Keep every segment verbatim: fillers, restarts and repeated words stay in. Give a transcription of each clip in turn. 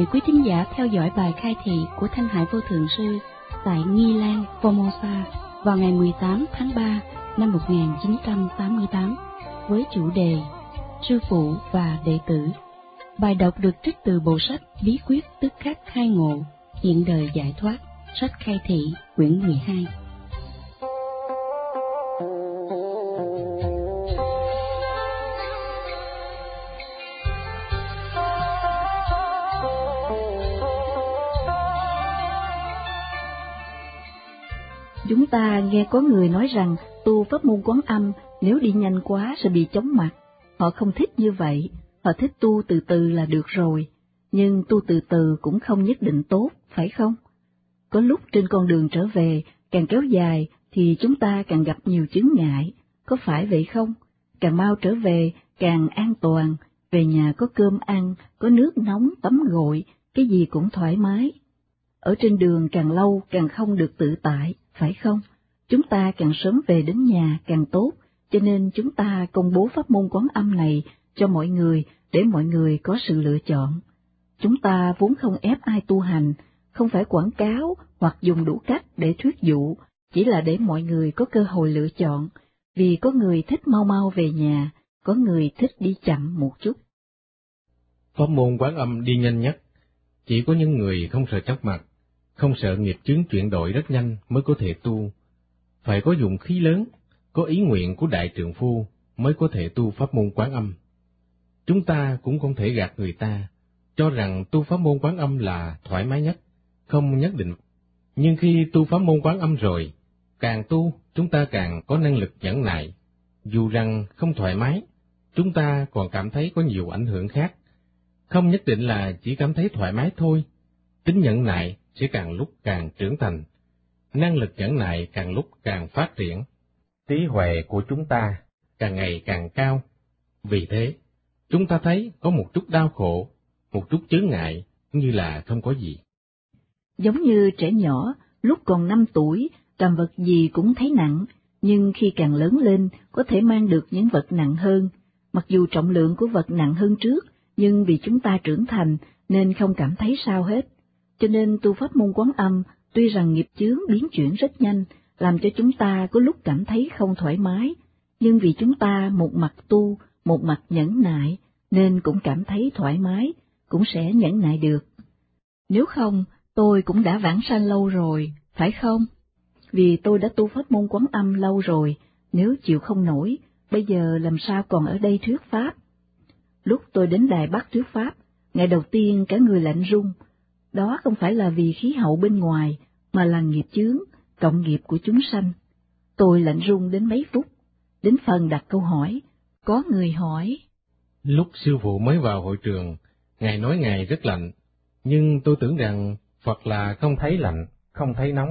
mời quý thính giả theo dõi bài khai thị của Thanh Hải Vô Thượng Sư tại Nghi Lan, Formosa vào ngày mười tám tháng ba năm một nghìn chín trăm tám mươi tám với chủ đề Sư Phụ và Đệ Tử. Bài đọc được trích từ bộ sách Bí Quyết Tức Khắc Khai Ngộ, Hiện Đời Giải Thoát, sách khai thị quyển mười hai. Chúng ta nghe có người nói rằng tu pháp môn Quán Âm nếu đi nhanh quá sẽ bị chóng mặt. Họ không thích như vậy, họ thích tu từ từ là được rồi. Nhưng tu từ từ cũng không nhất định tốt, phải không? Có lúc trên con đường trở về, càng kéo dài thì chúng ta càng gặp nhiều chướng ngại, có phải vậy không? Càng mau trở về, càng an toàn, về nhà có cơm ăn, có nước nóng, tắm gội, cái gì cũng thoải mái. Ở trên đường càng lâu càng không được tự tại, phải không? Chúng ta càng sớm về đến nhà càng tốt, cho nên chúng ta công bố pháp môn Quán Âm này cho mọi người để mọi người có sự lựa chọn. Chúng ta vốn không ép ai tu hành, không phải quảng cáo hoặc dùng đủ cách để thuyết dụ, chỉ là để mọi người có cơ hội lựa chọn, vì có người thích mau mau về nhà, có người thích đi chậm một chút. Pháp môn Quán Âm đi nhanh nhất, chỉ có những người không sợ chóng mặt, không sợ nghiệp chướng chuyển đổi rất nhanh mới có thể tu. Phải có dụng khí lớn, có ý nguyện của đại trượng phu mới có thể tu pháp môn Quán Âm. Chúng ta cũng không thể gạt người ta, cho rằng tu pháp môn Quán Âm là thoải mái nhất, không nhất định. Nhưng khi tu pháp môn Quán Âm rồi, càng tu chúng ta càng có năng lực nhẫn nại. Dù rằng không thoải mái, chúng ta còn cảm thấy có nhiều ảnh hưởng khác. Không nhất định là chỉ cảm thấy thoải mái thôi. Tính nhẫn nại sẽ càng lúc càng trưởng thành, năng lực nhẫn nại càng lúc càng phát triển. Trí huệ của chúng ta càng ngày càng cao. Vì thế, chúng ta thấy có một chút đau khổ, một chút chướng ngại như là không có gì. Giống như trẻ nhỏ, lúc còn năm tuổi, cầm vật gì cũng thấy nặng, nhưng khi càng lớn lên có thể mang được những vật nặng hơn. Mặc dù trọng lượng của vật nặng hơn trước, nhưng vì chúng ta trưởng thành nên không cảm thấy sao hết. Cho nên tu pháp môn Quán Âm tuy rằng nghiệp chướng biến chuyển rất nhanh, làm cho chúng ta có lúc cảm thấy không thoải mái, nhưng vì chúng ta một mặt tu, một mặt nhẫn nại, nên cũng cảm thấy thoải mái, cũng sẽ nhẫn nại được. Nếu không, tôi cũng đã vãng sanh lâu rồi, phải không? Vì tôi đã tu pháp môn Quán Âm lâu rồi, nếu chịu không nổi, bây giờ làm sao còn ở đây thuyết pháp? Lúc tôi đến Đài Bắc thuyết pháp, ngày đầu tiên cả người lạnh run. Đó không phải là vì khí hậu bên ngoài, mà là nghiệp chướng, cộng nghiệp của chúng sanh. Tôi lạnh run đến mấy phút, đến phần đặt câu hỏi, có người hỏi. Lúc sư phụ mới vào hội trường, Ngài nói Ngài rất lạnh, nhưng tôi tưởng rằng Phật là không thấy lạnh, không thấy nóng.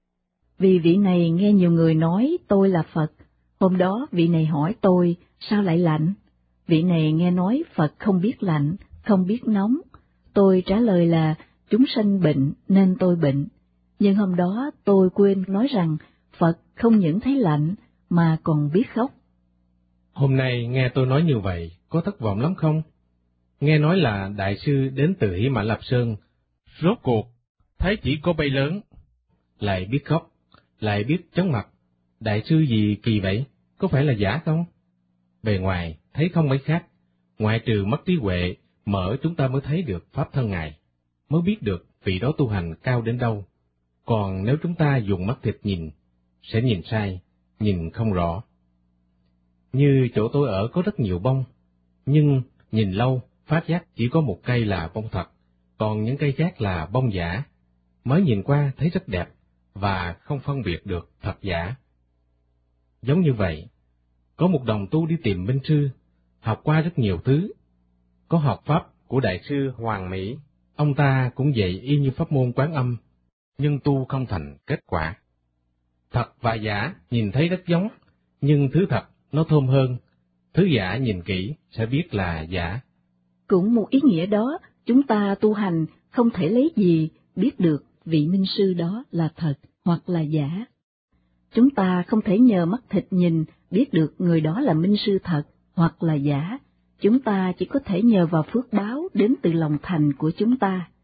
Vì vị này nghe nhiều người nói tôi là Phật, hôm đó vị này hỏi tôi sao lại lạnh. Vị này nghe nói Phật không biết lạnh, không biết nóng. Tôi trả lời là chúng sanh bệnh nên tôi bệnh. Nhưng hôm đó tôi quên nói rằng Phật không những thấy lạnh mà còn biết khóc. Hôm nay nghe tôi nói như vậy, có thất vọng lắm không? Nghe nói là đại sư đến từ Hy Mã Lạp Sơn, rốt cuộc, thấy chỉ có bay lớn, lại biết khóc, lại biết chóng mặt. Đại sư gì kỳ vậy, có phải là giả không? Bề ngoài thấy không mấy khác, ngoại trừ mất trí huệ, mở chúng ta mới thấy được pháp thân Ngài, mới biết được vị đó tu hành cao đến đâu. Còn nếu chúng ta dùng mắt thịt nhìn, sẽ nhìn sai, nhìn không rõ. Như chỗ tôi ở có rất nhiều bông, nhưng nhìn lâu, phát giác chỉ có một cây là bông thật, còn những cây khác là bông giả. Mới nhìn qua thấy rất đẹp, và không phân biệt được thật giả. Giống như vậy, có một đồng tu đi tìm minh sư, học qua rất nhiều thứ. Có học pháp của đại sư Hoàng Mỹ, ông ta cũng dạy y như pháp môn Quán Âm, nhưng tu không thành kết quả. Thật và giả nhìn thấy rất giống, nhưng thứ thật nó thơm hơn, thứ giả nhìn kỹ sẽ biết là giả. Cũng một ý nghĩa đó, chúng ta tu hành không thể lấy gì biết được vị minh sư đó là thật hoặc là giả. Chúng ta không thể nhờ mắt thịt nhìn biết được người đó là minh sư thật hoặc là giả. Chúng ta chỉ có thể nhờ vào phước báo đến từ lòng thành của chúng ta.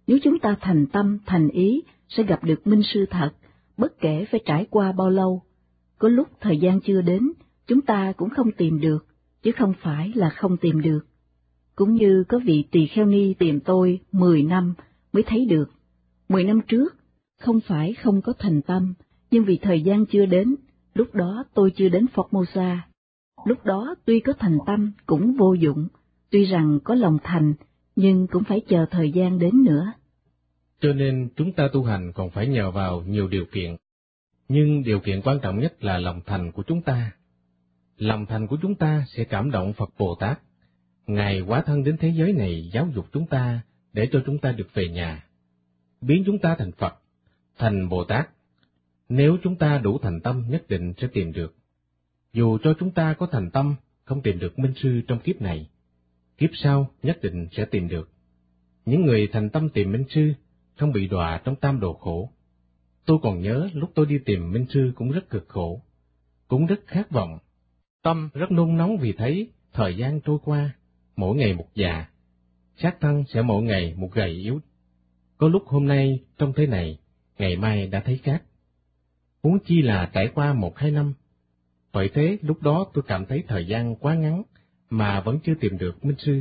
Nếu chúng ta thành tâm, thành ý, sẽ gặp được minh sư thật, bất kể phải trải qua bao lâu. Có lúc thời gian chưa đến, chúng ta cũng không tìm được, chứ không phải là không tìm được. Cũng như có vị tỳ kheo ni tìm tôi mười năm mới thấy được. Mười năm trước, không phải không có thành tâm, nhưng vì thời gian chưa đến, lúc đó tôi chưa đến Formosa. Lúc đó tuy có thành tâm cũng vô dụng, tuy rằng có lòng thành, nhưng cũng phải chờ thời gian đến nữa. Cho nên chúng ta tu hành còn phải nhờ vào nhiều điều kiện, nhưng điều kiện quan trọng nhất là lòng thành của chúng ta. Lòng thành của chúng ta sẽ cảm động Phật Bồ Tát. Ngài hóa thân đến thế giới này giáo dục chúng ta để cho chúng ta được về nhà, biến chúng ta thành Phật, thành Bồ Tát. Nếu chúng ta đủ thành tâm nhất định sẽ tìm được. Dù cho chúng ta có thành tâm, không tìm được minh sư trong kiếp này, kiếp sau nhất định sẽ tìm được. Những người thành tâm tìm minh sư không bị đọa trong tam đồ khổ. Tôi còn nhớ lúc tôi đi tìm minh sư cũng rất cực khổ, cũng rất khát vọng. Tâm rất nôn nóng vì thấy thời gian trôi qua, mỗi ngày một già, xác thân sẽ mỗi ngày một gầy yếu. Có lúc hôm nay trông thế này, ngày mai đã thấy khác. Huống chi là trải qua một hai năm. Vậy thế lúc đó tôi cảm thấy thời gian quá ngắn mà vẫn chưa tìm được minh sư.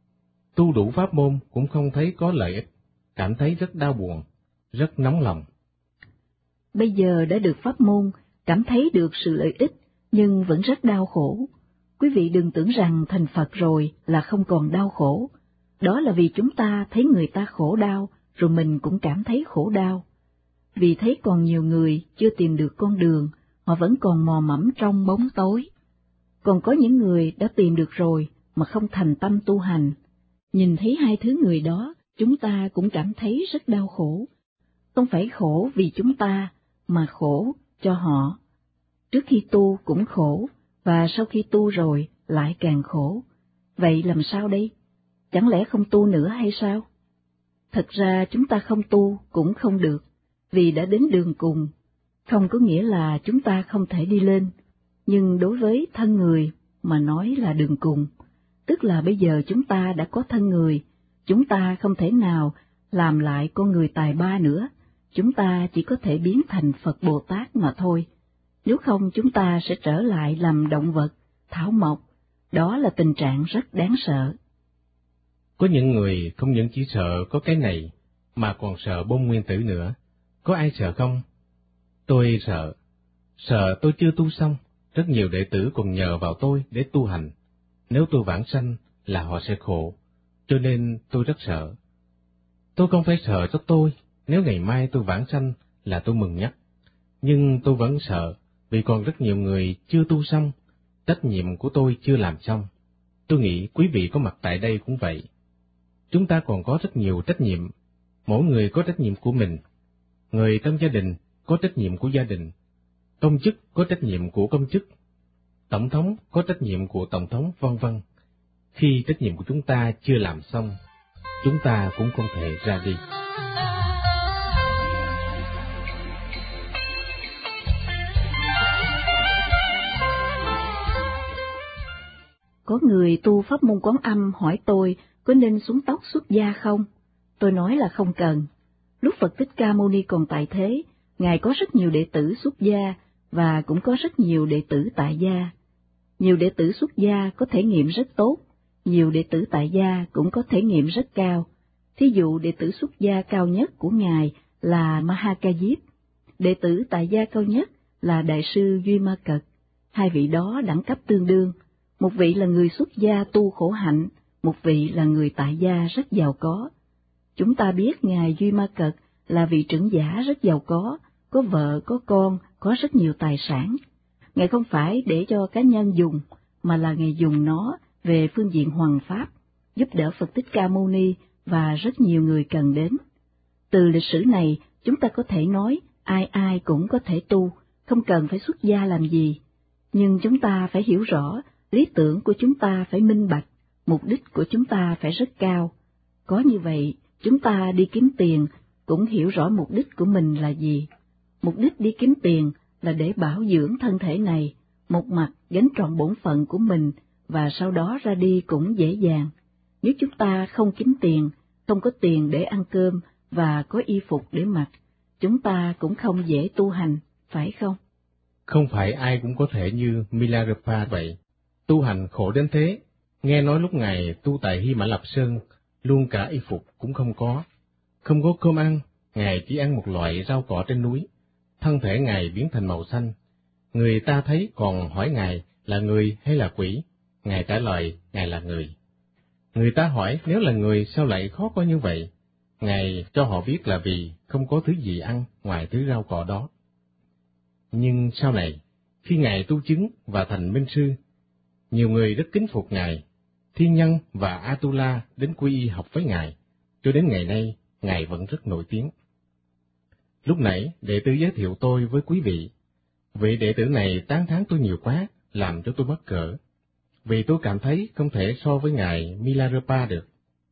Tu đủ pháp môn cũng không thấy có lợi ích, cảm thấy rất đau buồn, rất nóng lòng. Bây giờ đã được pháp môn, cảm thấy được sự lợi ích, nhưng vẫn rất đau khổ. Quý vị đừng tưởng rằng thành Phật rồi là không còn đau khổ. Đó là vì chúng ta thấy người ta khổ đau, rồi mình cũng cảm thấy khổ đau. Vì thấy còn nhiều người chưa tìm được con đường, họ vẫn còn mò mẫm trong bóng tối. Còn có những người đã tìm được rồi mà không thành tâm tu hành. Nhìn thấy hai thứ người đó, chúng ta cũng cảm thấy rất đau khổ. Không phải khổ vì chúng ta, mà khổ cho họ. Trước khi tu cũng khổ, và sau khi tu rồi lại càng khổ. Vậy làm sao đây? Chẳng lẽ không tu nữa hay sao? Thật ra chúng ta không tu cũng không được, vì đã đến đường cùng. Không có nghĩa là chúng ta không thể đi lên, nhưng đối với thân người mà nói là đường cùng, tức là bây giờ chúng ta đã có thân người, chúng ta không thể nào làm lại con người tài ba nữa, chúng ta chỉ có thể biến thành Phật Bồ Tát mà thôi. Nếu không chúng ta sẽ trở lại làm động vật, thảo mộc, đó là tình trạng rất đáng sợ. Có những người không những chỉ sợ có cái này, mà còn sợ bom nguyên tử nữa. Có ai sợ không? Tôi sợ. Sợ tôi chưa tu xong, rất nhiều đệ tử còn nhờ vào tôi để tu hành. Nếu tôi vãng sanh là họ sẽ khổ, cho nên tôi rất sợ. Tôi không phải sợ cho tôi, nếu ngày mai tôi vãng sanh là tôi mừng nhất. Nhưng tôi vẫn sợ, vì còn rất nhiều người chưa tu xong, trách nhiệm của tôi chưa làm xong. Tôi nghĩ quý vị có mặt tại đây cũng vậy. Chúng ta còn có rất nhiều trách nhiệm, mỗi người có trách nhiệm của mình. Người trong gia đình có trách nhiệm của gia đình, công chức có trách nhiệm của công chức, tổng thống có trách nhiệm của tổng thống, vân vân. Khi trách nhiệm của chúng ta chưa làm xong, chúng ta cũng không thể ra đi. Có người tu pháp môn Quán Âm hỏi tôi có nên xuống tóc xuất gia không? Tôi nói là không cần. Lúc Phật Thích Ca Mâu Ni còn tại thế, Ngài có rất nhiều đệ tử xuất gia và cũng có rất nhiều đệ tử tại gia. Nhiều đệ tử xuất gia có thể nghiệm rất tốt, nhiều đệ tử tại gia cũng có thể nghiệm rất cao. Thí dụ đệ tử xuất gia cao nhất của Ngài là Mahakajip, đệ tử tại gia cao nhất là Đại sư Duy Ma Cật. Hai vị đó đẳng cấp tương đương, một vị là người xuất gia tu khổ hạnh, một vị là người tại gia rất giàu có. Chúng ta biết Ngài Duy Ma Cật là vị trưởng giả rất giàu có, có vợ, có con, có rất nhiều tài sản. Ngài không phải để cho cá nhân dùng, mà là Ngài dùng nó về phương diện hoằng pháp, giúp đỡ Phật Thích Ca Mâu Ni và rất nhiều người cần đến. Từ lịch sử này, chúng ta có thể nói ai ai cũng có thể tu, không cần phải xuất gia làm gì. Nhưng chúng ta phải hiểu rõ, lý tưởng của chúng ta phải minh bạch, mục đích của chúng ta phải rất cao. Có như vậy, chúng ta đi kiếm tiền cũng hiểu rõ mục đích của mình là gì. Mục đích đi kiếm tiền là để bảo dưỡng thân thể này, một mặt gánh trọn bổn phận của mình và sau đó ra đi cũng dễ dàng. Nếu chúng ta không kiếm tiền, không có tiền để ăn cơm và có y phục để mặc, chúng ta cũng không dễ tu hành, phải không? Không phải ai cũng có thể như Milarepa vậy. Tu hành khổ đến thế, nghe nói lúc Ngài tu tại Hy Mã Lạp Sơn, luôn cả y phục cũng không có. Không có cơm ăn, Ngài chỉ ăn một loại rau cỏ trên núi. Thân thể Ngài biến thành màu xanh. Người ta thấy còn hỏi Ngài là người hay là quỷ. Ngài trả lời, Ngài là người. Người ta hỏi nếu là người sao lại khó coi như vậy? Ngài cho họ biết là vì không có thứ gì ăn ngoài thứ rau cỏ đó. Nhưng sau này, khi Ngài tu chứng và thành minh sư, nhiều người rất kính phục Ngài. Thiên Nhân và Atula đến quy y học với Ngài, cho đến ngày nay, Ngài vẫn rất nổi tiếng. Lúc nãy, đệ tử giới thiệu tôi với quý vị. Vị đệ tử này tán thán tôi nhiều quá, làm cho tôi mắc cỡ, vì tôi cảm thấy không thể so với Ngài Milarepa được.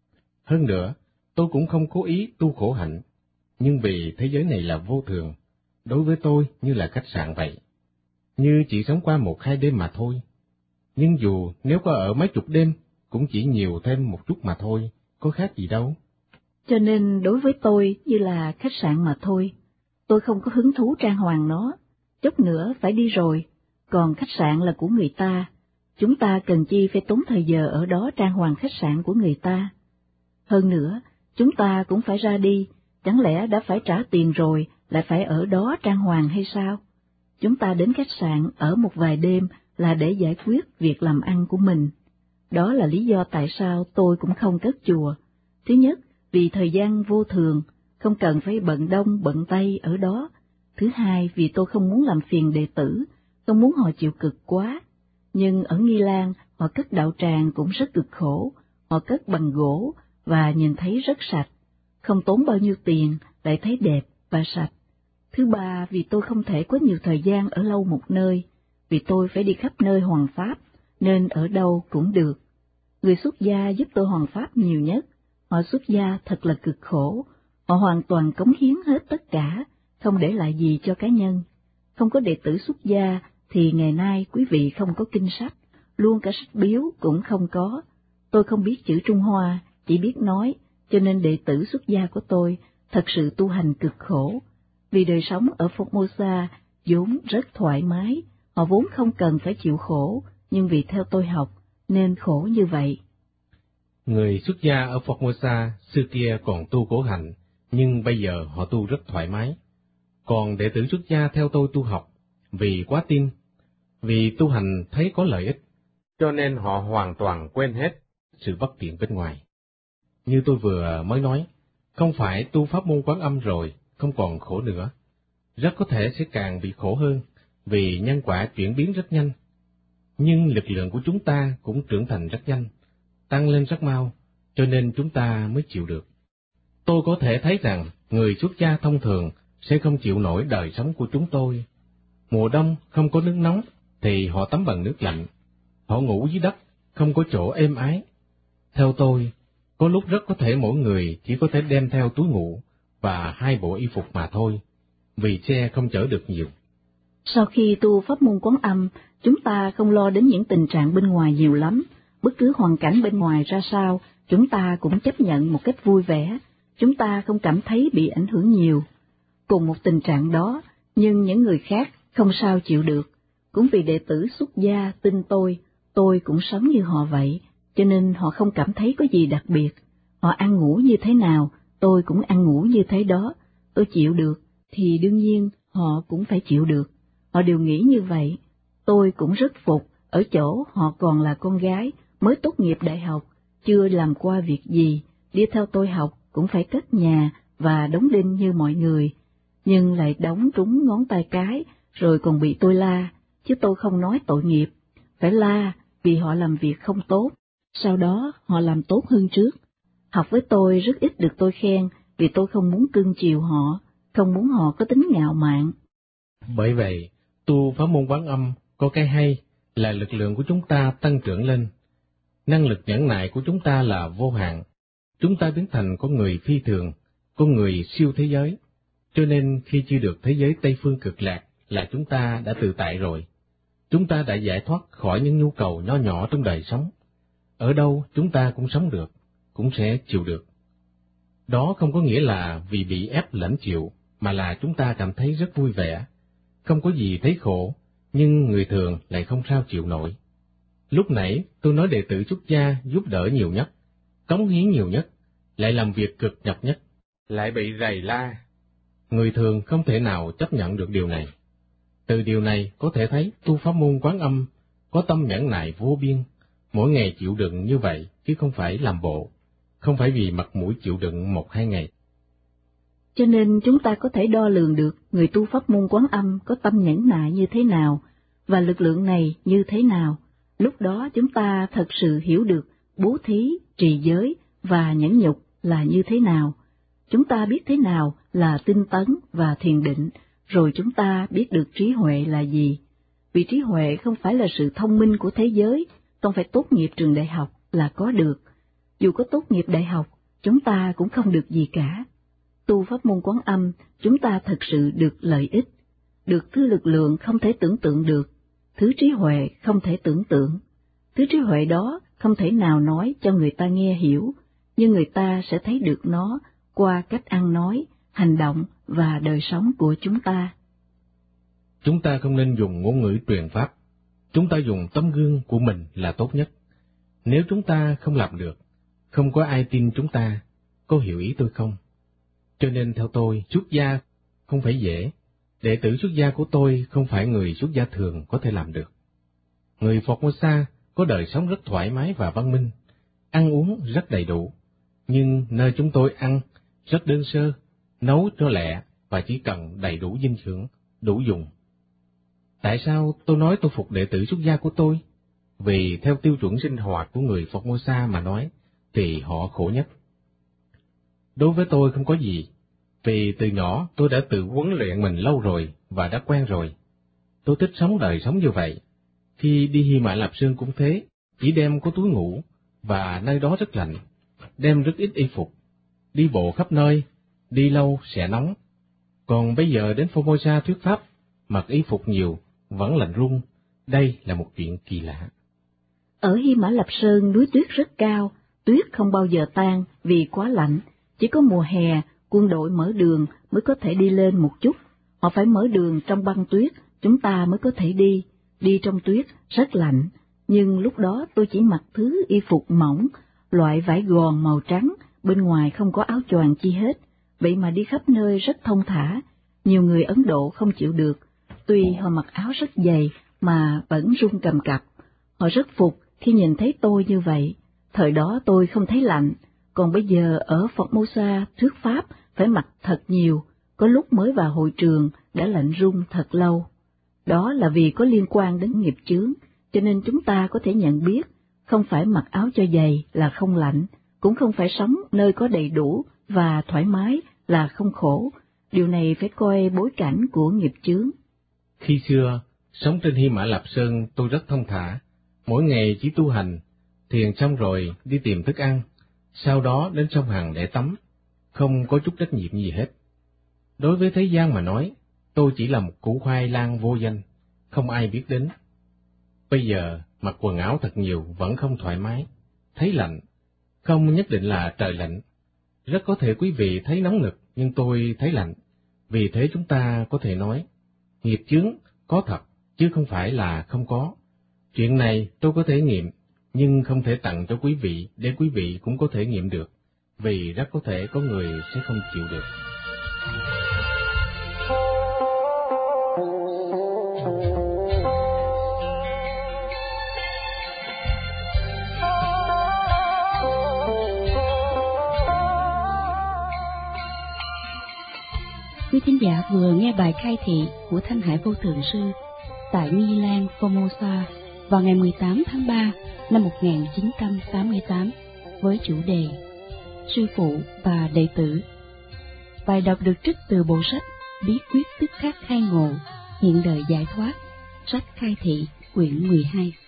Hơn nữa, tôi cũng không cố ý tu khổ hạnh, nhưng vì thế giới này là vô thường, đối với tôi như là khách sạn vậy, như chỉ sống qua một hai đêm mà thôi. Nhưng dù nếu có ở mấy chục đêm, cũng chỉ nhiều thêm một chút mà thôi, có khác gì đâu. Cho nên đối với tôi như là khách sạn mà thôi, tôi không có hứng thú trang hoàng nó, chút nữa phải đi rồi, còn khách sạn là của người ta, chúng ta cần chi phải tốn thời giờ ở đó trang hoàng khách sạn của người ta. Hơn nữa, chúng ta cũng phải ra đi, chẳng lẽ đã phải trả tiền rồi, lại phải ở đó trang hoàng hay sao? Chúng ta đến khách sạn ở một vài đêm là để giải quyết việc làm ăn của mình. Đó là lý do tại sao tôi cũng không cất chùa. Thứ nhất, vì thời gian vô thường, không cần phải bận đông bận tây ở đó. Thứ hai, vì tôi không muốn làm phiền đệ tử, không muốn họ chịu cực quá. Nhưng ở Nghi Lan, họ cất đạo tràng cũng rất cực khổ, họ cất bằng gỗ và nhìn thấy rất sạch, không tốn bao nhiêu tiền, lại thấy đẹp và sạch. Thứ ba, vì tôi không thể có nhiều thời gian ở lâu một nơi, vì tôi phải đi khắp nơi hoằng pháp, nên ở đâu cũng được. Người xuất gia giúp tôi hoằng pháp nhiều nhất, họ xuất gia thật là cực khổ, họ hoàn toàn cống hiến hết tất cả, không để lại gì cho cá nhân. Không có đệ tử xuất gia thì ngày nay quý vị không có kinh sách, luôn cả sách biếu cũng không có. Tôi không biết chữ Trung Hoa, chỉ biết nói, cho nên đệ tử xuất gia của tôi thật sự tu hành cực khổ. Vì đời sống ở Formosa vốn rất thoải mái, họ vốn không cần phải chịu khổ, nhưng vì theo tôi học, nên khổ như vậy. Người xuất gia ở Formosa xưa kia còn tu khổ hạnh, nhưng bây giờ họ tu rất thoải mái. Còn đệ tử xuất gia theo tôi tu học, vì quá tin, vì tu hành thấy có lợi ích, cho nên họ hoàn toàn quên hết sự bất tiện bên ngoài. Như tôi vừa mới nói, không phải tu pháp môn Quán Âm rồi, không còn khổ nữa. Rất có thể sẽ càng bị khổ hơn, vì nhân quả chuyển biến rất nhanh. Nhưng lực lượng của chúng ta cũng trưởng thành rất nhanh, tăng lên rất mau, cho nên chúng ta mới chịu được. Tôi có thể thấy rằng người xuất gia thông thường sẽ không chịu nổi đời sống của chúng tôi. Mùa đông không có nước nóng thì họ tắm bằng nước lạnh, họ ngủ dưới đất, không có chỗ êm ái. Theo tôi, có lúc rất có thể mỗi người chỉ có thể đem theo túi ngủ và hai bộ y phục mà thôi, vì xe không chở được nhiều. Sau khi tu pháp môn Quán Âm, chúng ta không lo đến những tình trạng bên ngoài nhiều lắm, bất cứ hoàn cảnh bên ngoài ra sao, chúng ta cũng chấp nhận một cách vui vẻ, chúng ta không cảm thấy bị ảnh hưởng nhiều. Cùng một tình trạng đó, nhưng những người khác không sao chịu được, cũng vì đệ tử xuất gia tin tôi, tôi cũng sống như họ vậy, cho nên họ không cảm thấy có gì đặc biệt. Họ ăn ngủ như thế nào, tôi cũng ăn ngủ như thế đó, tôi chịu được, thì đương nhiên họ cũng phải chịu được. Họ đều nghĩ như vậy, tôi cũng rất phục, ở chỗ họ còn là con gái, mới tốt nghiệp đại học, chưa làm qua việc gì, đi theo tôi học cũng phải cất nhà và đóng đinh như mọi người, nhưng lại đóng trúng ngón tay cái, rồi còn bị tôi la, chứ tôi không nói tội nghiệp, phải la vì họ làm việc không tốt, sau đó họ làm tốt hơn trước. Học với tôi rất ít được tôi khen, vì tôi không muốn cưng chiều họ, không muốn họ có tính ngạo mạn. Bởi vậy, tu pháp môn Quán Âm có cái hay là lực lượng của chúng ta tăng trưởng lên. Năng lực nhẫn nại của chúng ta là vô hạn. Chúng ta biến thành con người phi thường, con người siêu thế giới. Cho nên khi chưa được thế giới Tây Phương Cực Lạc là chúng ta đã tự tại rồi. Chúng ta đã giải thoát khỏi những nhu cầu nho nhỏ trong đời sống. Ở đâu chúng ta cũng sống được, cũng sẽ chịu được. Đó không có nghĩa là vì bị ép lãnh chịu, mà là chúng ta cảm thấy rất vui vẻ. Không có gì thấy khổ, nhưng người thường lại không sao chịu nổi. Lúc nãy tôi nói đệ tử xuất gia giúp đỡ nhiều nhất, cống hiến nhiều nhất, lại làm việc cực nhọc nhất, lại bị rầy la. Người thường không thể nào chấp nhận được điều này. Từ điều này có thể thấy tu pháp môn Quán Âm có tâm nhẫn nại vô biên, mỗi ngày chịu đựng như vậy chứ không phải làm bộ, không phải vì mặt mũi chịu đựng một hai ngày. Cho nên chúng ta có thể đo lường được người tu pháp môn Quán Âm có tâm nhẫn nại như thế nào, và lực lượng này như thế nào. Lúc đó chúng ta thật sự hiểu được bố thí, trì giới và nhẫn nhục là như thế nào. Chúng ta biết thế nào là tinh tấn và thiền định, rồi chúng ta biết được trí huệ là gì. Vì trí huệ không phải là sự thông minh của thế giới, không phải tốt nghiệp trường đại học là có được. Dù có tốt nghiệp đại học, chúng ta cũng không được gì cả. Tu pháp môn Quán Âm, chúng ta thật sự được lợi ích, được thứ lực lượng không thể tưởng tượng được, thứ trí huệ không thể tưởng tượng. Thứ trí huệ đó không thể nào nói cho người ta nghe hiểu, nhưng người ta sẽ thấy được nó qua cách ăn nói, hành động và đời sống của chúng ta. Chúng ta không nên dùng ngôn ngữ truyền pháp, chúng ta dùng tấm gương của mình là tốt nhất. Nếu chúng ta không làm được, không có ai tin chúng ta, có hiểu ý tôi không? Cho nên theo tôi, xuất gia không phải dễ, đệ tử xuất gia của tôi không phải người xuất gia thường có thể làm được. Người Formosa có đời sống rất thoải mái và văn minh, ăn uống rất đầy đủ, nhưng nơi chúng tôi ăn rất đơn sơ, nấu cho lẹ và chỉ cần đầy đủ dinh dưỡng, đủ dùng. Tại sao tôi nói tôi phục đệ tử xuất gia của tôi? Vì theo tiêu chuẩn sinh hoạt của người Formosa mà nói, thì họ khổ nhất. Đối với tôi không có gì, vì từ nhỏ tôi đã tự huấn luyện mình lâu rồi và đã quen rồi. Tôi thích sống đời sống như vậy. Khi đi Hy Mã Lạp Sơn cũng thế, chỉ đem có túi ngủ, và nơi đó rất lạnh, đem rất ít y phục. Đi bộ khắp nơi, đi lâu sẽ nóng. Còn bây giờ đến Formosa thuyết pháp, mặc y phục nhiều, vẫn lạnh run. Đây là một chuyện kỳ lạ. Ở Hy Mã Lạp Sơn núi tuyết rất cao, tuyết không bao giờ tan vì quá lạnh. Chỉ có mùa hè, quân đội mở đường mới có thể đi lên một chút. Họ phải mở đường trong băng tuyết, chúng ta mới có thể đi. Đi trong tuyết rất lạnh, nhưng lúc đó tôi chỉ mặc thứ y phục mỏng, loại vải gòn màu trắng, bên ngoài không có áo choàng chi hết, vậy mà đi khắp nơi rất thông thả. Nhiều người Ấn Độ không chịu được, tuy họ mặc áo rất dày mà vẫn run cầm cập. Họ rất phục khi nhìn thấy tôi như vậy. Thời đó tôi không thấy lạnh, còn bây giờ ở Formosa thuyết pháp phải mặc thật nhiều, có lúc mới vào hội trường đã lạnh run thật lâu. Đó là vì có liên quan đến nghiệp chướng, cho nên chúng ta có thể nhận biết, không phải mặc áo cho dày là không lạnh, cũng không phải sống nơi có đầy đủ và thoải mái là không khổ. Điều này phải coi bối cảnh của nghiệp chướng. Khi xưa, sống trên Hy Mã Lạp Sơn tôi rất thông thả, mỗi ngày chỉ tu hành, thiền xong rồi đi tìm thức ăn, sau đó đến sông Hằng để tắm, không có chút trách nhiệm gì hết. Đối với thế gian mà nói, tôi chỉ là một củ khoai lang vô danh, không ai biết đến. Bây giờ, mặc quần áo thật nhiều vẫn không thoải mái, thấy lạnh, không nhất định là trời lạnh. Rất có thể quý vị thấy nóng nực, nhưng tôi thấy lạnh. Vì thế chúng ta có thể nói, nghiệp chướng có thật, chứ không phải là không có. Chuyện này tôi có thể nghiệm, nhưng không thể tặng cho quý vị để quý vị cũng có thể nghiệm được, vì rất có thể có người sẽ không chịu được. Quý thính giả vừa nghe bài khai thị của Thanh Hải Vô Thượng Sư tại Nghi Lan, Formosa vào ngày mười tám tháng ba năm một nghìn chín trăm tám mươi tám với chủ đề Sư Phụ và Đệ Tử. Bài đọc được trích từ bộ sách Bí Quyết Tức Khắc Khai Ngộ, Hiện Đời Giải Thoát, sách khai thị quyển mười hai.